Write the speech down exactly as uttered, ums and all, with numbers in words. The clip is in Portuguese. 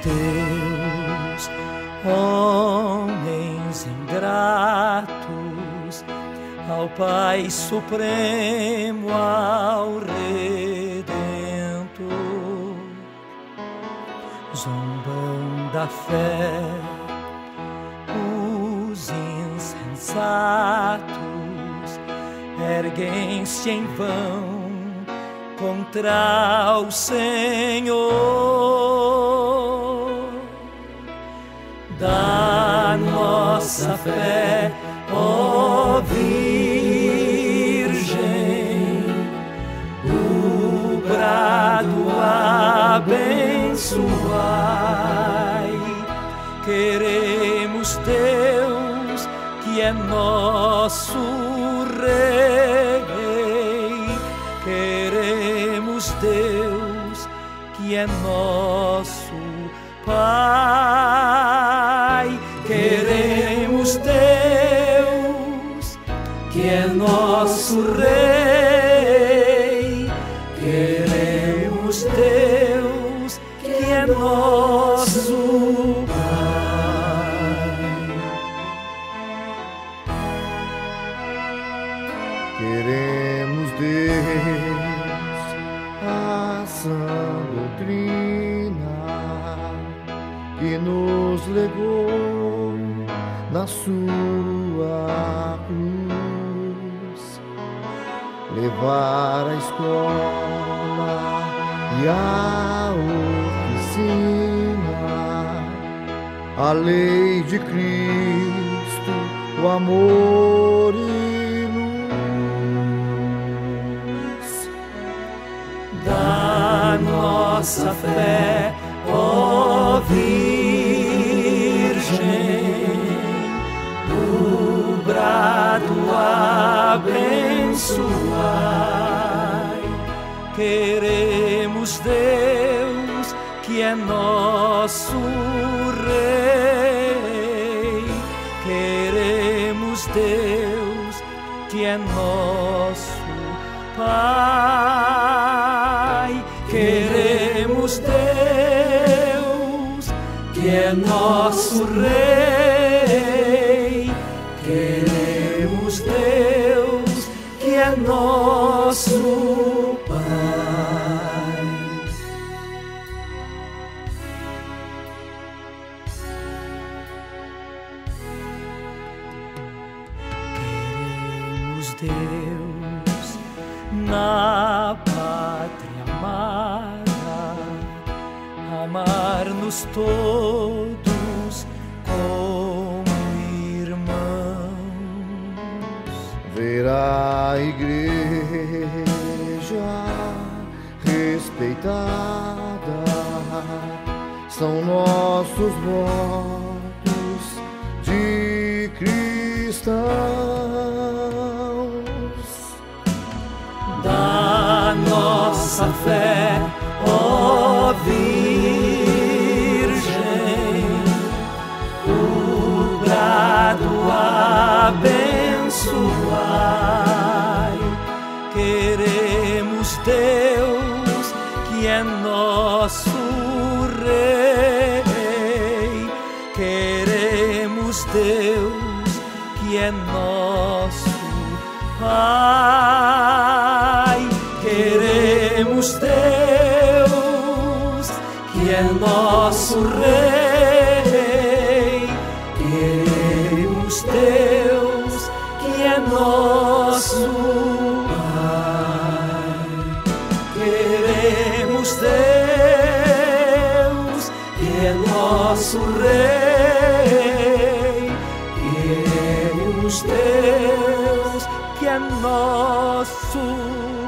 Deus, homens ingratos, ao Pai Supremo, ao Redentor, zombam da fé os insensatos, erguem-se em vão contra o Senhor. Da nossa fé, ó Virgem, o brado abençoai. Queremos Deus, que é nosso Rei. Queremos Deus, que é nosso Pai. Queremos Deus, que é nosso Rei. Queremos Deus, que é nosso Pai. Queremos Deus, a sã doutrina que nos legou na sua cruz, levar a escola e a oficina, a lei de Cristo, o amor e luz. Da nossa fé, ó Virgem, o brado abençoai. Queremos Deus, que é nosso Rei. Queremos Deus, que é nosso Pai. Queremos Deus, que é nosso Rei. Queremos Deus, que é nosso Pai. Queremos Deus na pátria amada, amar-nos todos como irmãos. Ver a igreja respeitada, são nossos votos de cristãos. Da nossa fé, ó Virgem, o brado abençoai. Queremos Deus, que é nosso Rei. Queremos Deus, que é nosso Pai. Queremos Deus, que é nosso Rei. Queremos Deus, que é nosso Pai. Queremos Deus, que é nosso Rei. Queremos Deus, que é nosso